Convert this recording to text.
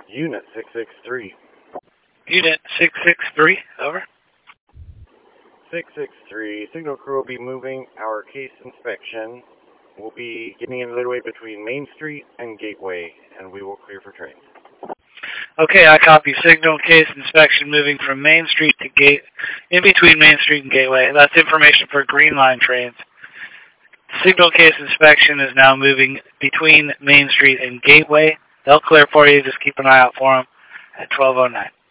Unit 663. Unit 663, over. 663, signal crew will be moving. Our case inspection will be getting in the way between Main Street and Gateway, and we will clear for trains. Okay, I copy. Signal case inspection moving from Main Street to in between Main Street and Gateway. That's information for Green Line trains. Signal case inspection is now moving between Main Street and Gateway. They'll clear for you. Just keep an eye out for them at 12:09.